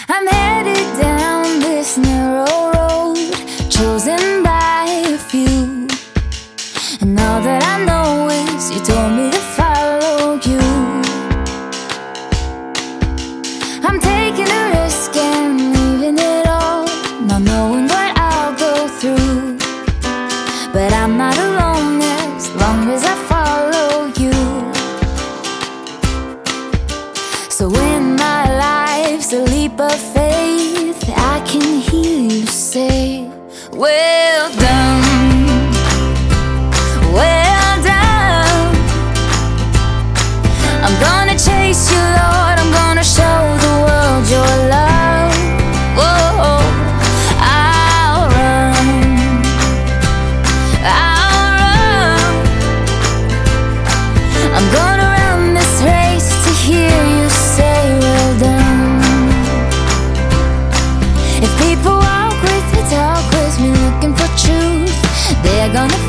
I'm headed down this narrow road, chosen by a few. And all that I know is you told me to follow you. I'm taking a risk and leaving it all, not knowing what I'll go through. But I'm not alone as long as I follow you. So when my life's a leap of faith, I can hear you say, well done, well done. I'm gonna chase you, Lord, I'm gonna show the world your love. Whoa, I'll run, I'll run. I'm gonna run this race to hear you say, well done. If people walk with me, talk with me, looking for truth, they're gonna